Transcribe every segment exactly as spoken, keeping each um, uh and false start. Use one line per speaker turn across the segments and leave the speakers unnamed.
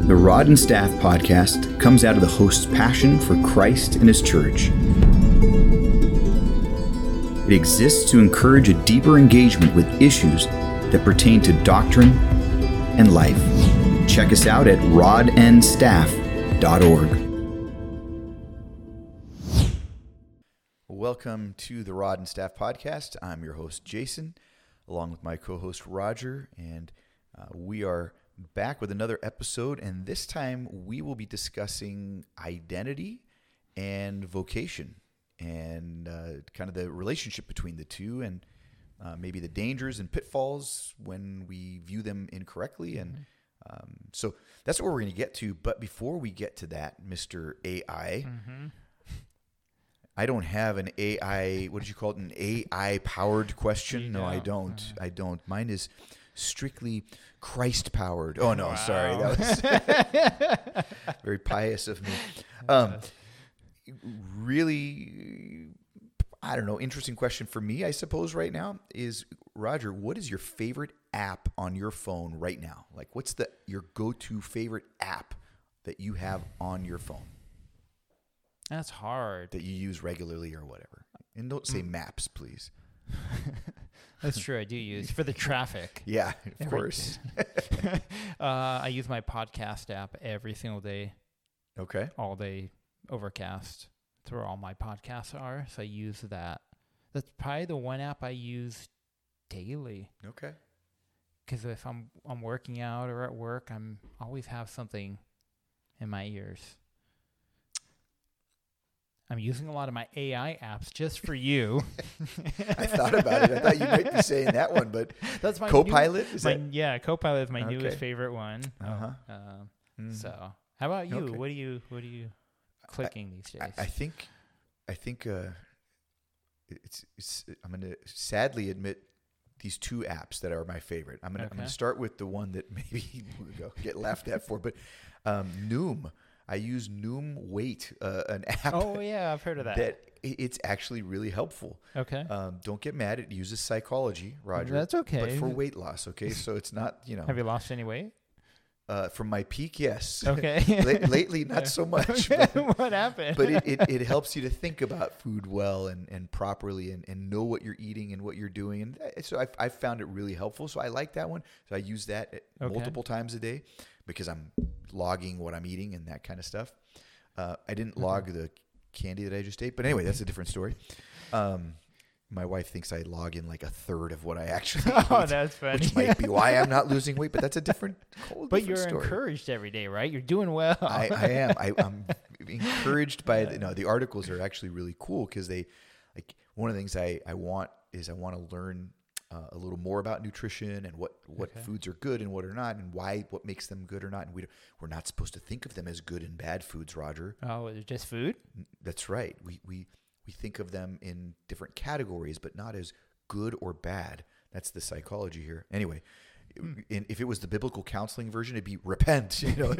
The Rod and Staff podcast comes out of the host's passion for Christ and his church. It exists to encourage a deeper engagement with issues that pertain to doctrine and life. Check us out at rod and staff dot org. Welcome to the Rod and Staff podcast. I'm your host, Jason, along with my co-host, Roger, and uh, we are back with another episode, and this time we will be discussing identity and vocation and uh, kind of the relationship between the two, and uh, maybe the dangers and pitfalls when we view them incorrectly. And um, so that's what we're going to get to. But before we get to that, Mister A I, mm-hmm. I don't have an A I, what did you call it, an A I-powered question? No, I don't. Uh, I don't. Mine is strictly Christ-powered. Oh, no, wow. Sorry. That was very pious of me. Um, really, I don't know, interesting question for me, I suppose, right now is, Roger, what is your favorite app on your phone right now? Like, what's the your go-to favorite app that you have on your phone?
That's hard.
That you use regularly or whatever. And don't say mm. maps, please.
That's true. I do use for the traffic.
Yeah, of every, course.
uh, I use my podcast app every single day.
Okay.
All day, Overcast. That's where all my podcasts are. So I use that. That's probably the one app I use daily.
Okay.
Because if I'm I'm working out or at work, I'm always have something in my ears. I'm using a lot of my A I apps just for you.
I thought about it. I thought you might be saying that one, but that's my Copilot?
New,
is
my,
that?
Yeah, Copilot is my
okay.
newest favorite one.
Uh-huh.
Um,
mm.
So, how about you?
Okay.
What are you? What are you clicking
I,
these days?
I, I think, I think, uh, it's, it's. I'm going to sadly admit these two apps that are my favorite. I'm going okay. to start with the one that maybe we'll get laughed at for, but um, Noom. I use Noom Weight, uh, an app.
Oh, yeah, I've heard of that.
That it's actually really helpful.
Okay.
Um, don't get mad. It uses psychology, Roger.
That's okay.
But for weight loss, okay? So it's not, you know.
Have you lost any weight?
Uh, from my peak, yes.
Okay.
L- lately, not so much.
Okay.
But,
what happened?
But it, it, it helps you to think about food well and, and properly and, and know what you're eating and what you're doing. And so I've, I've found it really helpful. So I like that one. So I use that okay. multiple times a day because I'm logging what I'm eating and that kind of stuff. Uh, I didn't log the candy that I just ate, but anyway, that's a different story. Um, my wife thinks I log in like a third of what I actually eat.
Oh, that's funny.
Which might be why I'm not losing weight, but that's a different, whole
but
different
you're
story.
Encouraged every day, right? You're doing well.
I, I am. I, I'm encouraged by the, no, the articles are actually really cool because they, like, one of the things I, I want is I want to learn Uh, a little more about nutrition and what, what okay. foods are good and what are not, and why, what makes them good or not. And we we're not supposed to think of them as good and bad foods, Roger.
Oh, it's just food?
That's right. We we we think of them in different categories, but not as good or bad. That's the psychology here. Anyway, mm. in, if it was the biblical counseling version, it'd be repent. You know,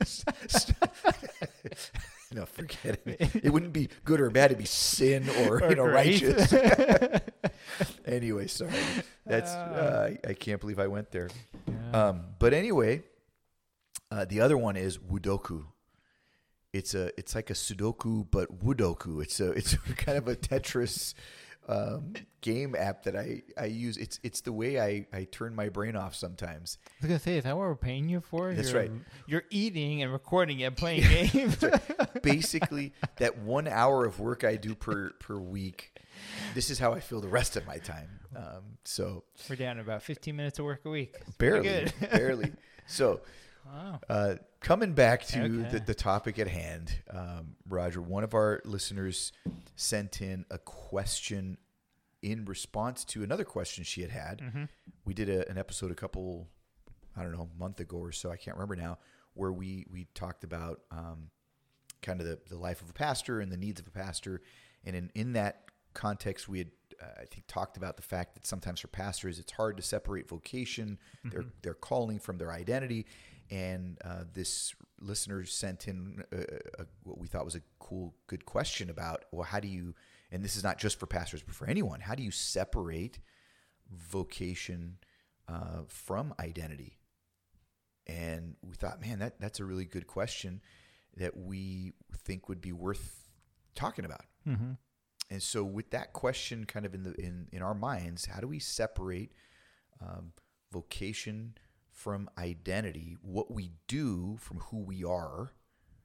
no, forget it. It wouldn't be good or bad. It'd be sin or, or you know grace. Righteous. Anyway, sorry. That's uh, I, I can't believe I went there. Yeah. Um, but anyway, uh, the other one is Woodoku. It's a it's like a Sudoku but Woodoku. It's a it's kind of a Tetris um, game app that I, I use. It's it's the way I, I turn my brain off sometimes.
I was gonna say, is that what we're paying you for?
That's
you're,
right.
You're eating and recording and playing games.
Right. Basically, that one hour of work I do per per week. This is how I feel the rest of my time. Um, so
we're down to about fifteen minutes of work a week. That's
barely, barely. So,
wow.
uh, coming back to
okay.
the, the topic at hand, um, Roger, one of our listeners sent in a question in response to another question she had had. Mm-hmm. We did a, an episode a couple, I don't know, a month ago or so, I can't remember now, where we, we talked about um, kind of the, the life of a pastor and the needs of a pastor. And in, in that context, we had, uh, I think, talked about the fact that sometimes for pastors, it's hard to separate vocation, mm-hmm. their their calling from their identity. And uh, this listener sent in a, a, what we thought was a cool, good question about, well, how do you, and this is not just for pastors, but for anyone, how do you separate vocation uh, from identity? And we thought, man, that that's a really good question that we think would be worth talking about.
Mm-hmm.
And so with that question kind of in the in, in our minds, how do we separate um, vocation from identity, what we do from who we are?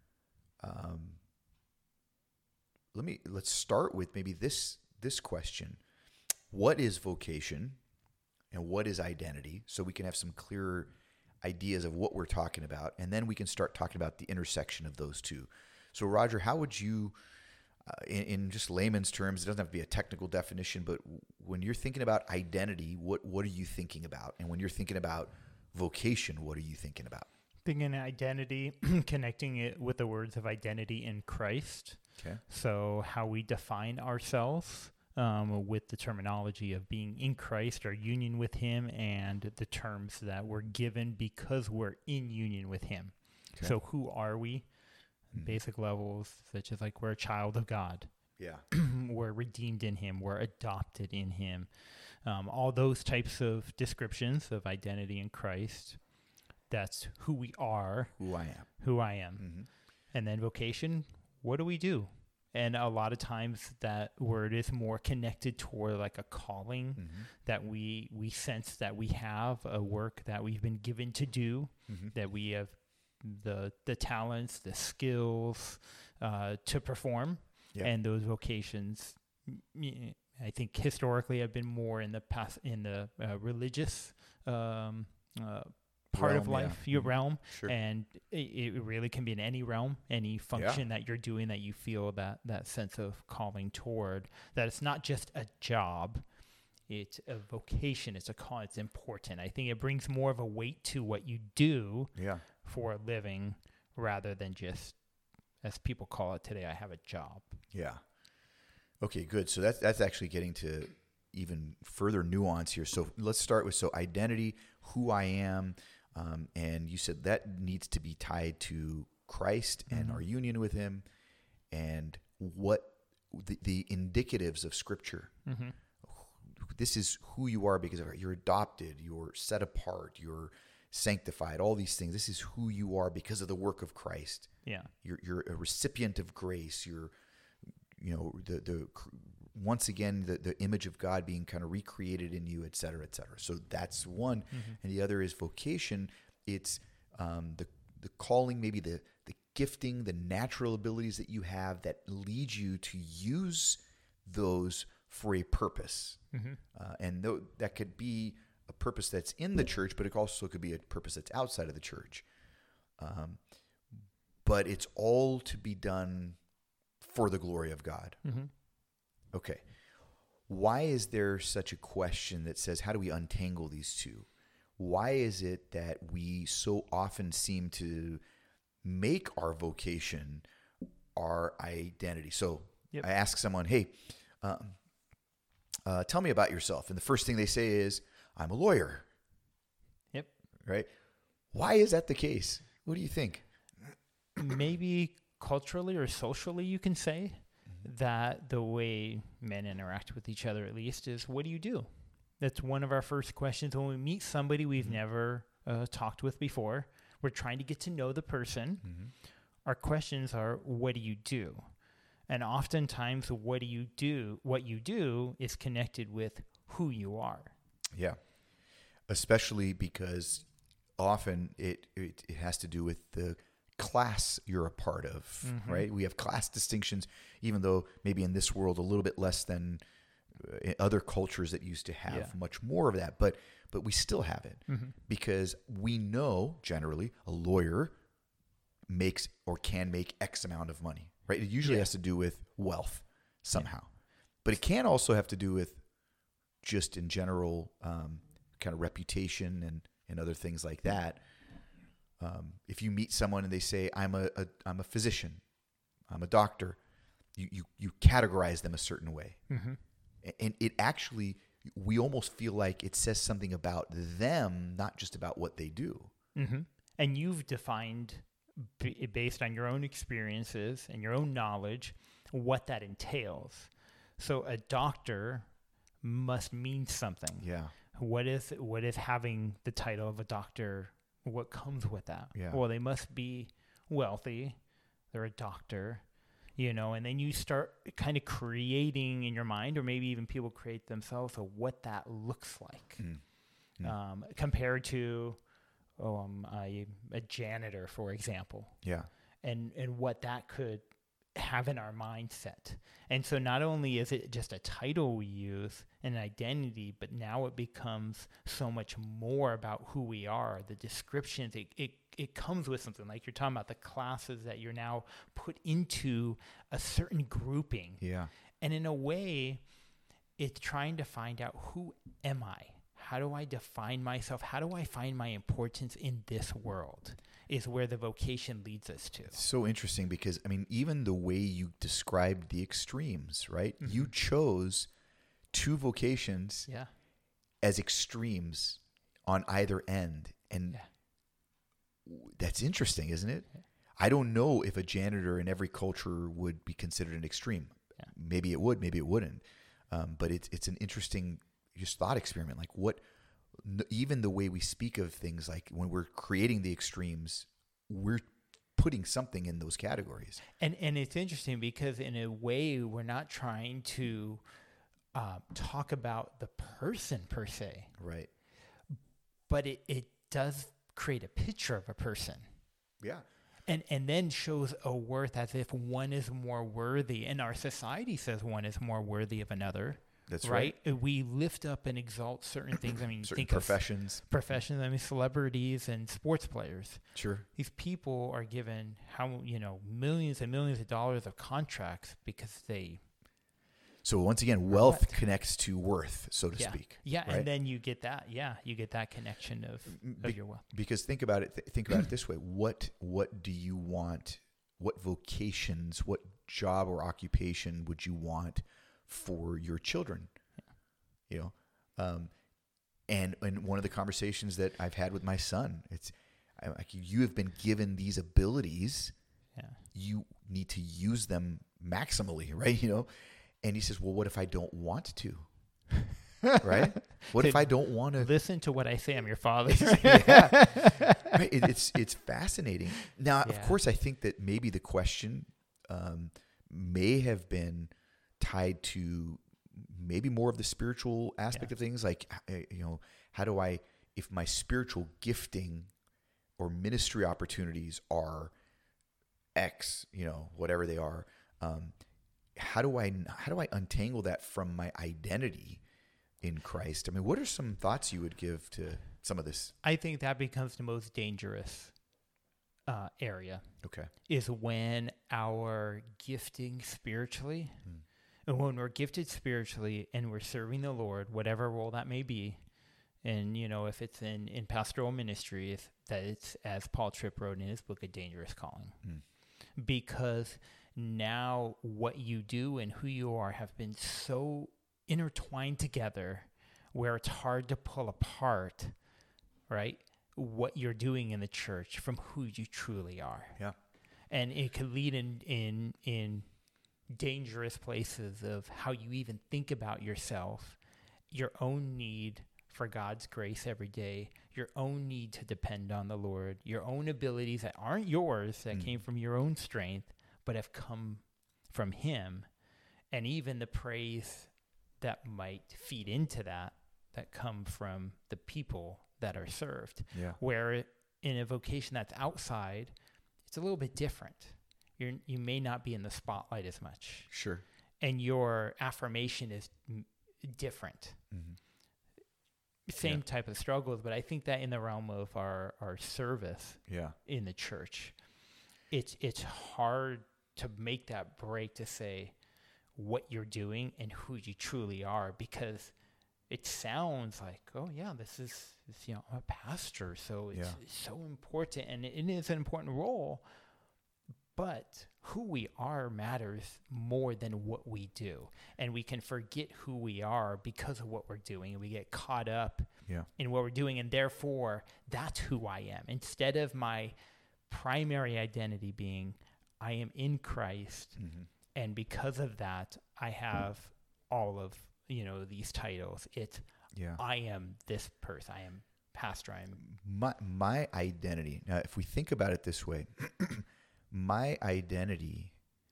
Um, let me let's start with maybe this this question. What is vocation and what is identity? So we can have some clearer ideas of what we're talking about, and then we can start talking about the intersection of those two. So Roger, how would you Uh, in, in just layman's terms, it doesn't have to be a technical definition, but when you're thinking about identity, what what are you thinking about? And when you're thinking about vocation, what are you thinking about?
Thinking identity, connecting it with the words of identity in Christ.
Okay.
So how we define ourselves um, with the terminology of being in Christ, our union with him, and the terms that we're given because we're in union with him.
Okay.
So who are we? Basic levels, such as like we're a child of God.
Yeah.
We're redeemed in him. We're adopted in him. Um, all those types of descriptions of identity in Christ. That's who we are.
Who I am.
Who I am.
Mm-hmm.
And then vocation, what do we do? And a lot of times that word is more connected toward like a calling
Mm-hmm.
that we we sense that we have, a work that we've been given to do,
Mm-hmm.
that we have the the talents, the skills uh, to perform.
Yeah.
And those vocations, m- I think historically have been more in the past, in the uh, religious um, uh, part
Realm,
of life,
yeah.
your
Mhm.
realm.
Sure.
And it, it really can be in any realm, any function that you're doing that you feel that, that sense of calling toward, that it's not just a job, it's a vocation, it's a call, it's important. I think it brings more of a weight to what you do
Yeah.
for a living rather than just, as people call it today, I have a job.
Yeah. Okay, good. So that's that's actually getting to even further nuance here. So let's start with so identity, who I am, um, and you said that needs to be tied to Christ and
Mhm.
our union with Him, and what the, the indicatives of Scripture.
Mm-hmm.
This is who you are because of you're adopted, you're set apart, you're sanctified. All these things. This is who you are because of the work of Christ.
Yeah.
You're you're a recipient of grace. You're, you know, the the once again the, the image of God being kind of recreated in you, et cetera, et cetera. So that's one,
Mm-hmm.
and the other is vocation. It's um, the the calling, maybe the the gifting, the natural abilities that you have that lead you to use those for a purpose,
Mm-hmm.
uh, and th- that could be a purpose that's in the church, but it also could be a purpose that's outside of the church. Um, but it's all to be done for the glory of God.
Mm-hmm.
Okay. Why is there such a question that says, how do we untangle these two? Why is it that we so often seem to make our vocation our identity? So
Yep.
I ask someone, hey, um, uh, tell me about yourself. And the first thing they say is, I'm a lawyer.
Yep.
Right? Why is that the case? What do you think?
Maybe culturally or socially, you can say that the way men interact with each other, at least, is what do you do? That's one of our first questions when we meet somebody we've
Mhm.
never uh, talked with before. We're trying to get to know the person.
Mm-hmm.
Our questions are, what do you do? And oftentimes, what do you do? What you do is connected with who you are.
Yeah. Especially because often it, it, it has to do with the class you're a part of,
Mhm.
right? We have class distinctions, even though maybe in this world a little bit less than uh, in other cultures that used to have
Yeah.
much more of that, but but we still have it
Mm-hmm.
because we know generally a lawyer makes or can make X amount of money, right? It usually
Yeah.
has to do with wealth somehow, but it can also have to do with just in general um, kind of reputation and, and other things like that. Um, if you meet someone and they say, I'm a, a I'm a physician, I'm a doctor, you, you, you categorize them a certain way.
Mm-hmm.
A- And it actually, we almost feel like it says something about them, not just about what they do.
Mm-hmm. And you've defined, b- based on your own experiences and your own knowledge, what that entails. So a doctor must mean something.
Yeah.
What is what is having the title of a doctor? what comes with that.
Yeah.
Well, they must be wealthy. They're a doctor, you know, and then you start kind of creating in your mind, or maybe even people create themselves, of what that looks like.
Mm. Mm.
Um, compared to, oh, um, a, a janitor, for example.
Yeah.
And, and what that could have in our mindset. And so not only is it just a title we use, an identity, but now it becomes so much more about who we are, the descriptions. It, it, it comes with something, like you're talking about the classes that you're now put into a certain grouping.
Yeah.
And in a way, it's trying to find out, who am I? How do I define myself? How do I find my importance in this world? Is where the vocation leads us to.
It's so interesting because, I mean, even the way you described the extremes, right? Mm-hmm. You chose two vocations
yeah.
as extremes on either end. And yeah. that's interesting, isn't it? Yeah. I don't know if a janitor in every culture would be considered an extreme. Yeah. Maybe it would, maybe it wouldn't. Um, but it's it's an interesting just thought experiment. Like what... Even the way we speak of things, like when we're creating the extremes, we're putting something in those categories.
And and it's interesting because in a way, we're not trying to uh, talk about the person per se.
Right.
But it, it does create a picture of a person.
Yeah.
And and then shows a worth as if one is more worthy. And our society says one is more worthy of another.
That's right.
right. We lift up and exalt certain things. I mean,
certain
think
professions.
Of professions. I mean, celebrities and sports players.
Sure.
These people are given how you know millions and millions of dollars of contracts because they.
So once again, wealth what? connects to worth, so to
yeah.
speak.
Yeah,
right?
and then you get that. Yeah, you get that connection of,
Be-
of your wealth.
Because think about it. Th- think about it this way: what what do you want? What vocations? What job or occupation would you want for your children? Yeah. You know, um, and and one of the conversations that I've had with my son, it's I, like you have been given these abilities.
Yeah.
You need to use them maximally, right? You know, and he says, "Well, what if I don't want to?" Right? What if I don't want to
listen to what I say? I'm your father.
yeah. Right. It, it's it's fascinating. Now,
yeah.
of course, I think that maybe the question um, may have been tied to maybe more of the spiritual aspect yeah. of things, like you know, how do I, if my spiritual gifting or ministry opportunities are X, you know, whatever they are, um, how do I how do I untangle that from my identity in Christ? I mean, what are some thoughts you would give to some of this?
I think that becomes the most dangerous uh, area.
Okay.
Is when our gifting spiritually, hmm. and when we're gifted spiritually and we're serving the Lord, whatever role that may be, and, you know, if it's in, in pastoral ministry, if that it's, as Paul Tripp wrote in his book, A Dangerous Calling. Hmm. Because now what you do and who you are have been so intertwined together where it's hard to pull apart, right, what you're doing in the church from who you truly are.
Yeah.
And it could lead in in in dangerous places of how you even think about yourself, your own need for God's grace every day, your own need to depend on the Lord, your own abilities that aren't yours, that mm. came from your own strength, but have come from Him, and even the praise that might feed into that, that come from the people that are served.
Yeah.
Where in a vocation that's outside, it's a little bit different. You're, you may not be in the spotlight as much.
Sure.
And your affirmation is m- different. Mm-hmm. Same yeah. type of struggles, but I think that in the realm of our, our service
yeah.
in the church, it's it's hard to make that break to say what you're doing and who you truly are, because it sounds like, oh yeah, this is, this, you know, I'm a pastor, so it's,
yeah.
it's so important, and it, it is an important role, but who we are matters more than what we do. And we can forget who we are because of what we're doing, and we get caught up
yeah.
in what we're doing, and therefore that's who I am. Instead of my primary identity being, I am in Christ, mm-hmm. and because of that, I have all of, you know, these titles. It's,
yeah.
I am this person. I am pastor I am.
My, my identity, now if we think about it this way, my identity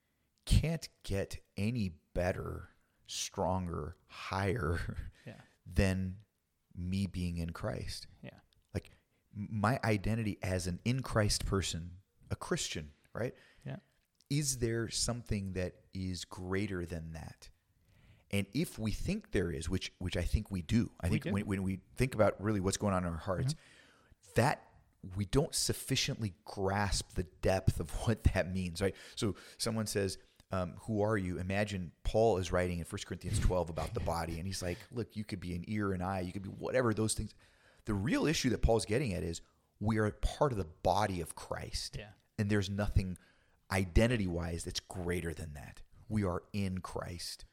can't get any better, stronger, higher
Yeah.
than me being in Christ.
Yeah.
Like my identity as an in Christ person, a Christian, right?
Yeah.
Is there something that is greater than that? And if we think there is, which which I think we do, I
We
think
do.
when, when we think about really what's going on in our hearts,
Mm-hmm.
that we don't sufficiently grasp the depth of what that means, right? So someone says, um, who are you? Imagine Paul is writing in First Corinthians twelve about the body, and he's like, look, you could be an ear, an eye, you could be whatever, those things. The real issue that Paul's getting at is we are part of the body of Christ.
Yeah.
And there's nothing identity-wise that's greater than that. We are in Christ.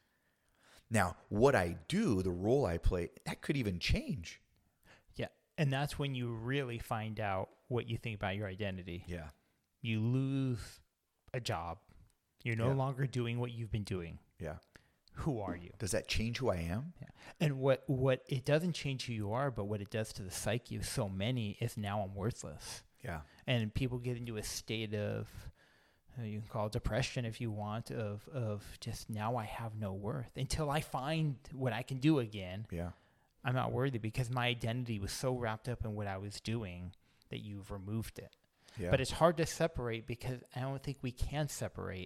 Now, what I do, the role I play, that could even change.
Yeah. And that's when you really find out what you think about your identity.
Yeah.
You lose a job. You're no
Yeah.
longer doing what you've been doing.
Yeah.
Who are you?
Does that change who I am?
Yeah. And what, what it doesn't change who you are, but what it does to the psyche of so many is now I'm worthless.
Yeah.
And people get into a state of, uh, you can call it depression if you want, of, of just now I have no worth. Until I find what I can do again,
Yeah.
I'm not worthy because my identity was so wrapped up in what I was doing that you've removed it.
Yeah.
But it's hard to separate because I don't think we can separate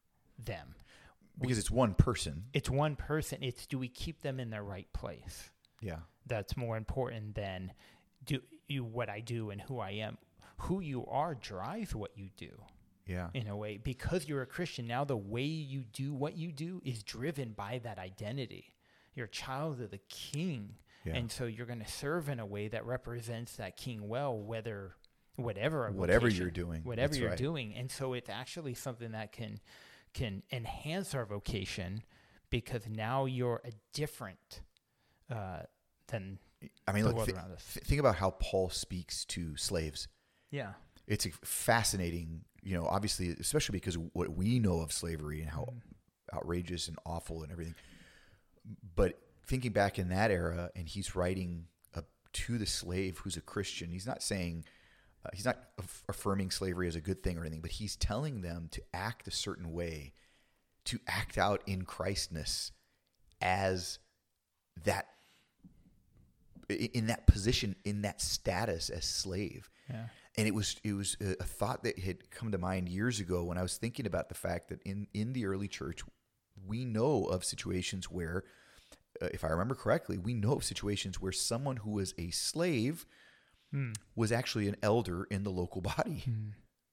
them.
because it's one person.
It's one person. It's do we keep them in their right place?
Yeah.
That's more important than do you what I do and who I am. Who you are drives what you do.
Yeah.
In a way, because you're a Christian, now the way you do what you do is driven by that identity. You're a child of the King.
Yeah.
And so you're going to serve in a way that represents that King well, whether, whatever,
Whatever
vocation,
you're doing.
whatever
That's
you're
right.
doing. And so it's actually something that can, can enhance our vocation because now you're a different, uh, than
I mean,
the
look,
world
th-
around us.
th- think about how Paul speaks to slaves.
Yeah.
It's a fascinating, you know, obviously, especially because of what we know of slavery and how
Mm-hmm.
outrageous and awful and everything. But thinking back in that era, and he's writing uh, to the slave who's a Christian, he's not saying, uh, he's not aff- affirming slavery as a good thing or anything, but he's telling them to act a certain way, to act out in Christness as that, i- in that position, in that status as slave.
Yeah.
And it was it was a, a thought that had come to mind years ago when I was thinking about the fact that in, in the early church, we know of situations where, uh, if I remember correctly, we know of situations where someone who was a slave
Mm.
was actually an elder in the local body.
Mm.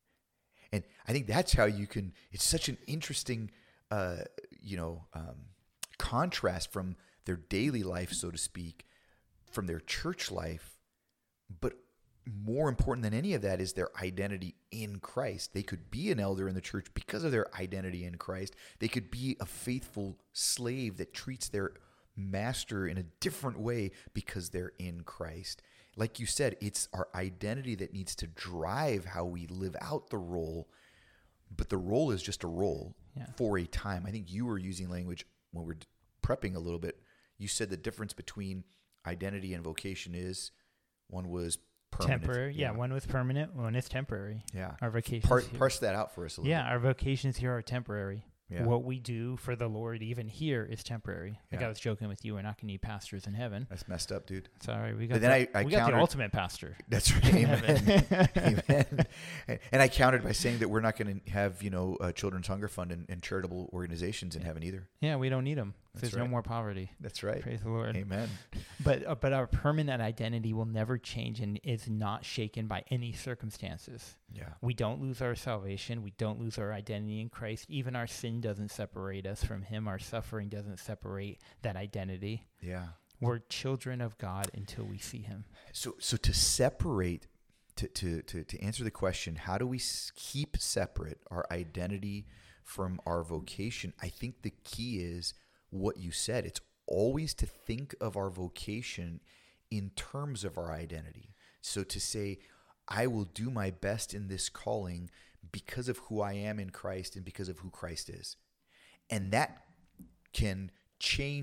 And I think that's how you can, it's such an interesting, uh, you know, um, contrast from their daily life, so to speak, from their church life. But more important than any of that is their identity in Christ. They could be an elder in the church because of their identity in Christ. They could be a faithful slave that treats their master in a different way because they're in Christ. Like you said, it's our identity that needs to drive how we live out the role, but the role is just a role
Yeah.
for a time. I think you were using language when we're prepping a little bit. You said the difference between identity and vocation is one was permanent.
Temporary. Yeah. One was permanent. One is temporary.
Yeah.
Our vacations
Par-
here.
parse that out for us a little
Yeah, our vocations here are temporary.
Yeah.
What we do for the Lord, even here, is temporary. Like
Yeah.
I was joking with you, we're not going to need pastors in heaven.
That's messed up, dude.
Sorry, we got,
But then
the,
I- I
we got
countered-
the ultimate pastor.
That's right.
in
Amen.
heaven.
Amen. And, and I countered by saying that we're not going to have, you know, a Children's Hunger Fund and, and charitable organizations in heaven either.
Yeah, we don't need them.
That's
There's no
right.
more poverty.
That's right.
Praise the Lord.
Amen.
But uh, but our permanent identity will never change and is not shaken by any circumstances.
Yeah.
We don't lose our salvation. We don't lose our identity in Christ. Even our sin doesn't separate us from Him. Our suffering doesn't separate that identity.
Yeah.
We're children of God until we see Him.
So, so to separate, to, to, to, to answer the question, how do we s- keep separate our identity from our vocation? I think the key is what you said. It's always to think of our vocation in terms of our identity. So to say, I will do my best in this calling because of who I am in Christ and because of who Christ is. And that can change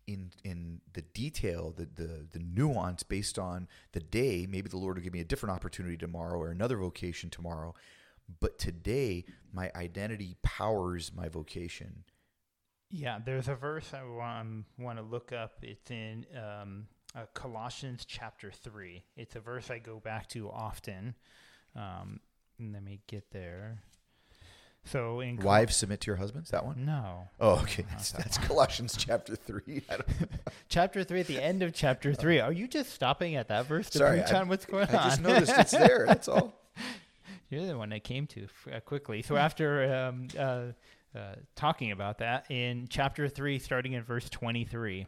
in in the detail, the, the the nuance based on the day. Maybe the Lord will give me a different opportunity tomorrow or another vocation tomorrow. But today, my identity powers my vocation.
Yeah, there's a verse I want, want to look up. It's in um, uh, Colossians chapter three. It's a verse I go back to often. Um, let me get there. So in Col-
Wives, submit to your husbands, that one?
No.
Oh, okay. That's, that's Colossians chapter three. I don't
Chapter three, at the end of chapter three. Are you just stopping at that verse to
Sorry,
preach
I,
on what's going
I
on?
I just noticed it's there. That's all.
You're the one I came to uh, quickly. So after um, uh, uh, talking about that, in chapter three, starting in verse twenty-three,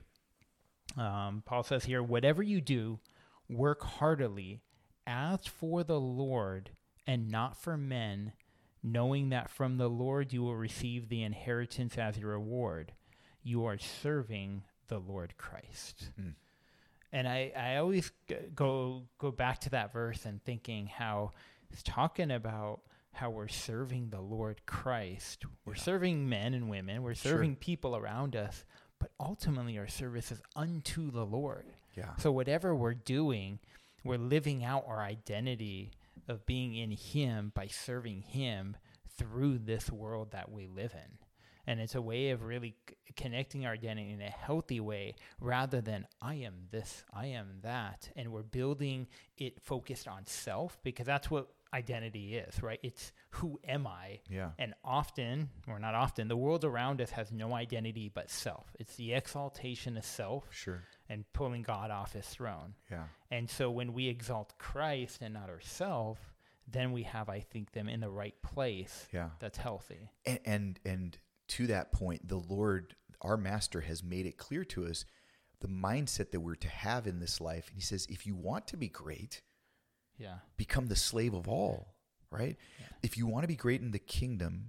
um, Paul says here, whatever you do, work heartily, as for the Lord and not for men, knowing that from the Lord you will receive the inheritance as your reward. You are serving the Lord Christ. Mm. And I, I always g- go go back to that verse and thinking how it's talking about how we're serving the Lord Christ. We're yeah. serving men and women. We're serving sure. people around us. But ultimately our service is unto the Lord.
Yeah.
So whatever we're doing, we're living out our identity of being in him by serving him through this world that we live in. And it's a way of really c- connecting our identity in a healthy way rather than I am this, I am that. And we're building it focused on self because that's what identity is, right? It's who am I?
Yeah.
And often, or not often, the world around us has no identity but self. It's the exaltation of self.
Sure.
And pulling God off his throne.
Yeah.
And so when we exalt Christ and not ourselves, then we have, I think, them in the right place.
Yeah.
That's healthy.
And, and and to that point, the Lord, our Master, has made it clear to us the mindset that we're to have in this life. And he says, if you want to be great,
yeah,
become the slave of all, right? Yeah. If you want to be great in the kingdom,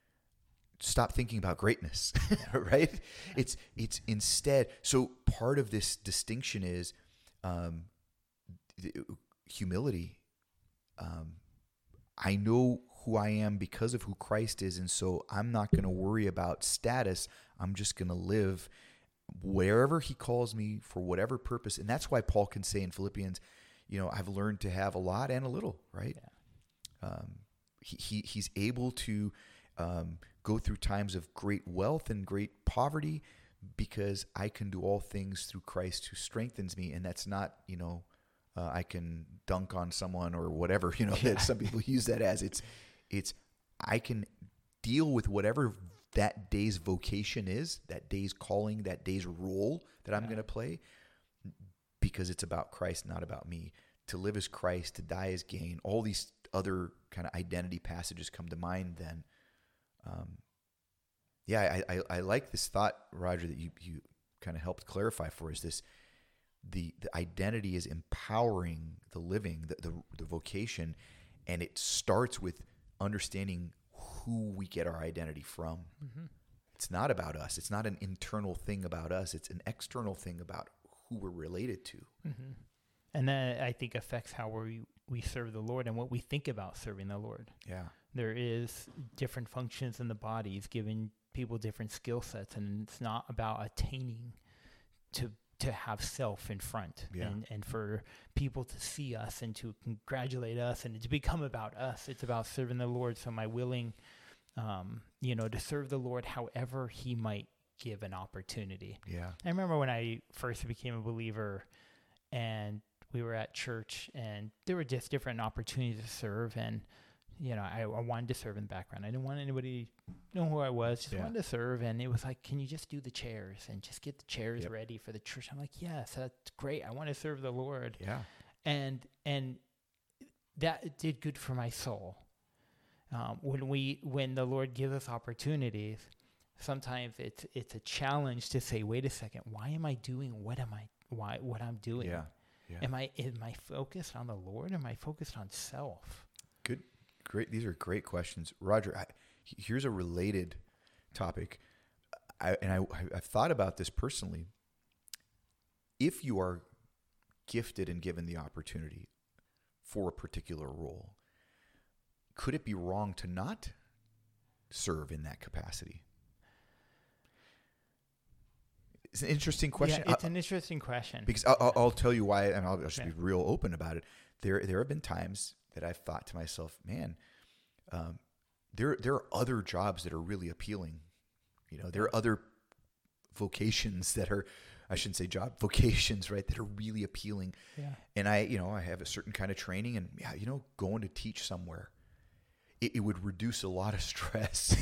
stop thinking about greatness, right? Yeah. It's it's instead. So part of this distinction is um, humility. Um, I know who I am because of who Christ is, and so I'm not going to worry about status. I'm just going to live wherever he calls me for whatever purpose. And that's why Paul can say in Philippians, you know, I've learned to have a lot and a little, right? Yeah. Um, he, he he's able to um, go through times of great wealth and great poverty because I can do all things through Christ who strengthens me. And that's not, you know, uh, I can dunk on someone or whatever, you know, yeah. that some people use that as. It's, it's I can deal with whatever that day's vocation is, that day's calling, that day's role that I'm yeah. going to play, because it's about Christ, not about me. To live as Christ, to die as gain. All these other kind of identity passages come to mind then. Um, yeah, I, I, I like this thought, Roger, that you, you kind of helped clarify for us. This the the identity is empowering the living, the, the the vocation, and it starts with understanding who we get our identity from. Mm-hmm. It's not about us. It's not an internal thing about us. It's an external thing about who we're related to.
Mm-hmm. And that, I think, affects how we we serve the Lord and what we think about serving the Lord.
Yeah.
There is different functions in the bodies, giving people different skill sets, and it's not about attaining to to have self in front
yeah.
and, and for people to see us and to congratulate us and to become about us. It's about serving the Lord. So am I willing, um, you know, to serve the Lord however he might give an opportunity.
Yeah.
I remember when I first became a believer and we were at church and there were just different opportunities to serve. And, you know, I, I wanted to serve in the background. I didn't want anybody to know who I was, just yeah. wanted to serve. And it was like, can you just do the chairs and just get the chairs yep. ready for the church? I'm like, yes, that's great. I want to serve the Lord.
Yeah.
And, and that did good for my soul. Um, when we, when the Lord gives us opportunities, sometimes it's, it's a challenge to say, wait a second, why am I doing what am I, why, what I'm doing?
Yeah. Yeah.
Am I, am I focused on the Lord? Am I focused on self?
Good. Great. These are great questions. Roger, I, here's a related topic. I, and I, I've thought about this personally. If you are gifted and given the opportunity for a particular role, could it be wrong to not serve in that capacity? It's an interesting question.
Yeah, it's an interesting question.
Because I'll, I'll, I'll tell you why, and I'll just
yeah.
be real open about it. There there have been times that I've thought to myself, man, um, there there are other jobs that are really appealing. You know, there are other vocations that are, I shouldn't say job, vocations, right, that are really appealing.
Yeah.
And I, you know, I have a certain kind of training, and yeah, you know, going to teach somewhere, it, it would reduce a lot of stress.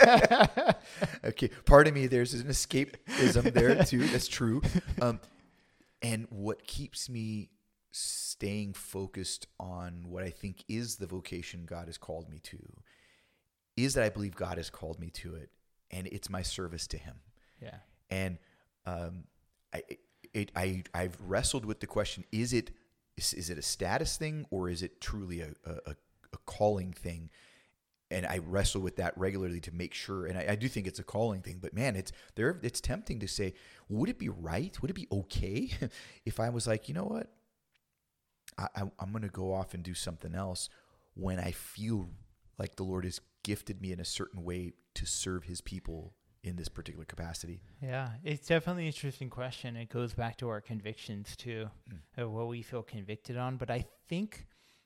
Okay, part of me, there's an escapism there too. That's true. Um, and what keeps me staying focused on what I think is the vocation God has called me to is that I believe God has called me to it, and it's my service to Him.
Yeah.
And um, I, it, I, I've wrestled with the question: Is it is, is it a status thing, or is it truly a, a, a calling thing? And I wrestle with that regularly to make sure. And I, I do think it's a calling thing. But man, it's there. It's tempting to say, would it be right? Would it be okay if I was like, you know what? I, I, I'm going to go off and do something else when I feel like the Lord has gifted me in a certain way to serve His people in this particular capacity.
Yeah, it's definitely an interesting question. It goes back to our convictions too, mm. of what we feel convicted on. But I think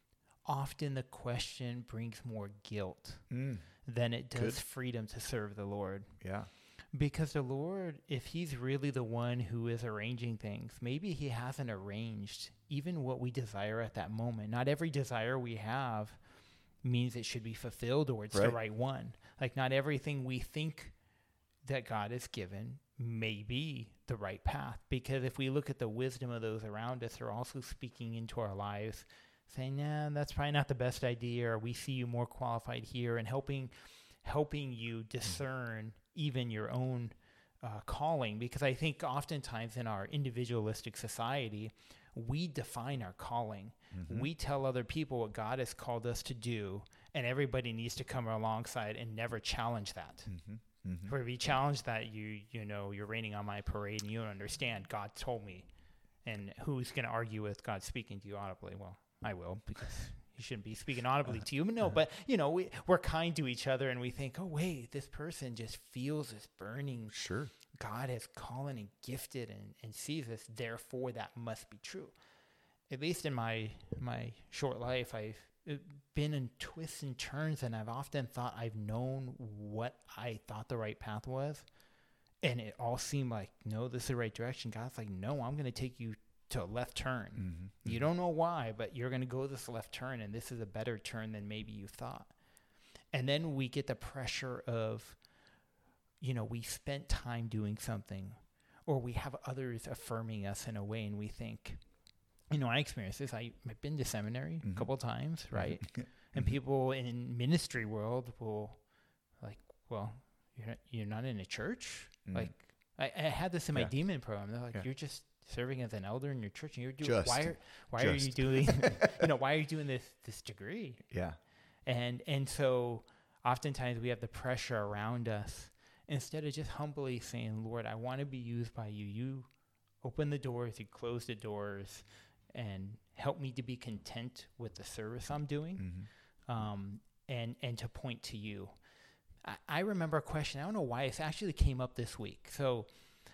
often the question brings more guilt mm. than it does Good. freedom to serve the Lord.
Yeah.
Because the Lord, if He's really the one who is arranging things, maybe He hasn't arranged even what we desire at that moment. Not every desire we have means it should be fulfilled or it's right. the right one. Like not everything we think that God has given may be the right path. Because if we look at the wisdom of those around us, they're also speaking into our lives, saying, nah, that's probably not the best idea, or we see you more qualified here, and helping helping you discern even your own uh, calling. Because I think oftentimes in our individualistic society, we define our calling. Mm-hmm. We tell other people what God has called us to do, and everybody needs to come alongside and never challenge that. Mm-hmm. Mm-hmm. For if you challenge that, you you know, you're raining on my parade, and you don't understand. God told me. And who's going to argue with God speaking to you audibly? Well, I will, because He shouldn't be speaking audibly to you. But no, but, you know, we, we're kind to each other, and we think, oh, wait, this person just feels this burning.
Sure.
God has called and gifted and, and sees this, therefore that must be true. At least in my my short life, I've been in twists and turns, and I've often thought I've known what I thought the right path was, and it all seemed like, no, this is the right direction. God's like, no, I'm going to take you to a left turn. Mm-hmm. You don't know why, but you're going to go this left turn, and this is a better turn than maybe you thought. And then we get the pressure of, you know, we spent time doing something, or we have others affirming us in a way, and we think, you know, I experienced this. I, I've been to seminary mm-hmm. a couple of times, right? Mm-hmm. And people in ministry world will like, well, you're not, you're not in a church? Mm-hmm. Like, I, I had this in my yeah. demon program. They're like, yeah. you're just serving as an elder in your church, and you're doing, just, why are, why just. are you doing, you know, why are you doing this, this degree?
Yeah.
And, and so oftentimes we have the pressure around us, instead of just humbly saying, Lord, I want to be used by you. You open the doors, you close the doors, and help me to be content with the service I'm doing, mm-hmm. um, and and to point to you. I, I remember a question. I don't know why it actually came up this week. So,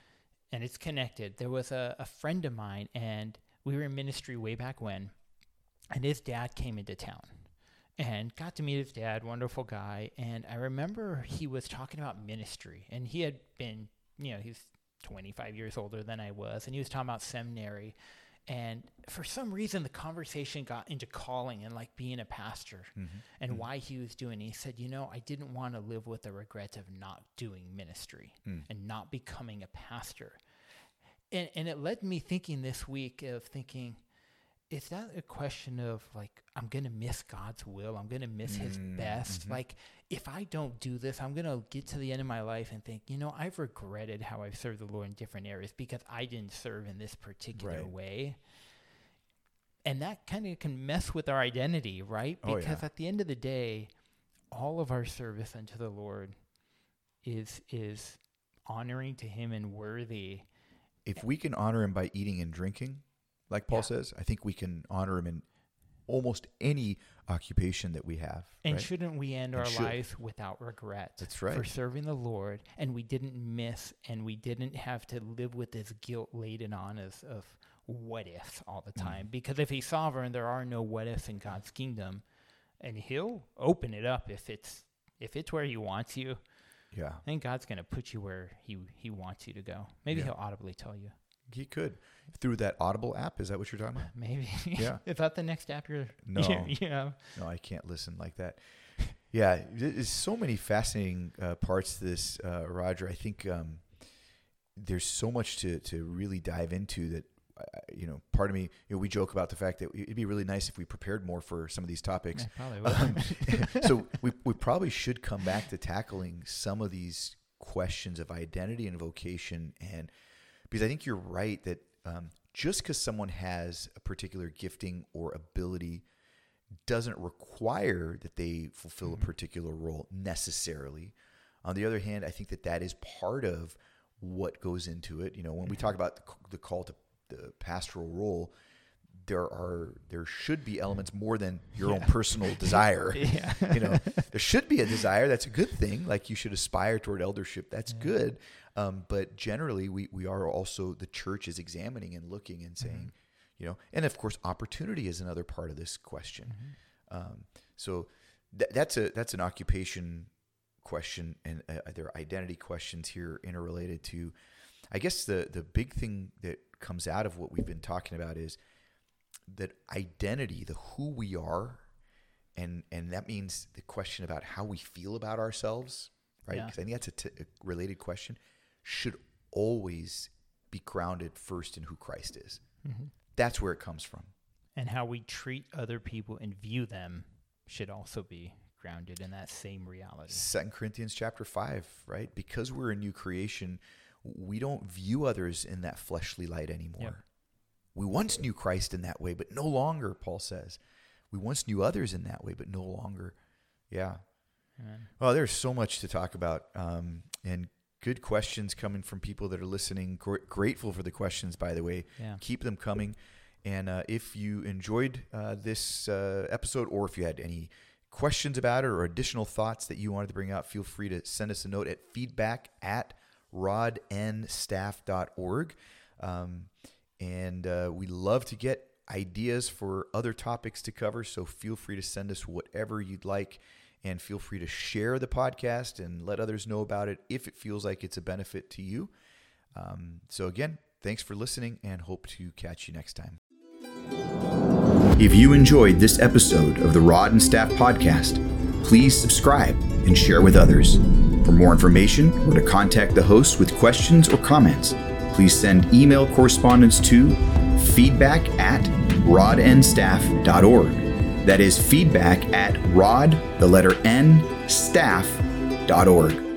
and it's connected. There was a, a friend of mine, and we were in ministry way back when, and his dad came into town, and got to meet his dad, wonderful guy. And I remember he was talking about ministry, and he had been, you know, he's twenty-five years older than I was, and he was talking about seminary. And for some reason, the conversation got into calling and like being a pastor mm-hmm. and mm-hmm. why he was doing it. He said, you know, I didn't want to live with the regret of not doing ministry mm. and not becoming a pastor. And and it led me thinking this week of thinking, is that a question of like, I'm going to miss God's will? I'm going to miss mm-hmm. His best. Mm-hmm. Like, if I don't do this, I'm going to get to the end of my life and think, you know, I've regretted how I've served the Lord in different areas because I didn't serve in this particular right. way. And that kind of can mess with our identity, right? Because oh, yeah. at the end of the day, all of our service unto the Lord is is honoring to Him and worthy.
If we can honor Him by eating and drinking, like Paul yeah. says, I think we can honor Him in almost any occupation that we have.
And
right?
shouldn't we end
and
our
should.
life without regret?
That's right.
For serving the Lord, and we didn't miss, and we didn't have to live with this guilt laden on us of what ifs all the time. Mm. Because if he's sovereign, there are no what ifs in God's kingdom, and he'll open it up if it's if it's where he wants you.
Yeah.
I think God's going to put you where he, he wants you to go. Maybe yeah. he'll audibly tell you.
He could. Through that Audible app, is that what you're talking about?
Maybe.
Yeah.
Is that the next app you're...
No.
You know?
No, I can't listen like that. Yeah, there's so many fascinating uh, parts to this, uh, Roger. I think um, there's so much to, to really dive into that, uh, you know, part of me, you know, we joke about the fact that it'd be really nice if we prepared more for some of these topics.
I probably would.
Um, so we, we probably should come back to tackling some of these questions of identity and vocation. And because I think you're right that um, just because someone has a particular gifting or ability doesn't require that they fulfill mm-hmm. a particular role necessarily. On the other hand, I think that that is part of what goes into it. You know, when mm-hmm. we talk about the, the call to the pastoral role, there are there should be elements more than your yeah. own personal desire.
yeah.
You know, there should be a desire. That's a good thing. Like you should aspire toward eldership. That's yeah. good. Um, but generally, we we are also, the church is examining and looking and saying, mm-hmm. you know, and of course, opportunity is another part of this question. Mm-hmm. Um, so th- that's a that's an occupation question, and uh, there are identity questions here interrelated to. I guess the the big thing that comes out of what we've been talking about is that identity, the who we are, and and that means the question about how we feel about ourselves, right? Because yeah. I think that's a, t- a related question. Should always be grounded first in who Christ is. Mm-hmm. That's where it comes from.
And how we treat other people and view them should also be grounded in that same reality.
Second Corinthians chapter five, right? Because we're a new creation, we don't view others in that fleshly light anymore. Yep. We once knew Christ in that way, but no longer, Paul says. We once knew others in that way, but no longer. Yeah. Amen. Well, there's so much to talk about, um, and good questions coming from people that are listening. Gr- grateful for the questions, by the way.
Yeah.
Keep them coming. And uh, if you enjoyed uh, this uh, episode, or if you had any questions about it or additional thoughts that you wanted to bring out, feel free to send us a note at feedback at rod n staff dot org. Um, and uh, we love to get ideas for other topics to cover, so feel free to send us whatever you'd like, and feel free to share the podcast and let others know about it if it feels like it's a benefit to you. Um, so again, thanks for listening, and hope to catch you next time. If you enjoyed this episode of the Rod and Staff Podcast, please subscribe and share with others. For more information or to contact the host with questions or comments, please send email correspondence to feedback at rod n staff dot org. That is feedback at rod, the letter N, staff dot org.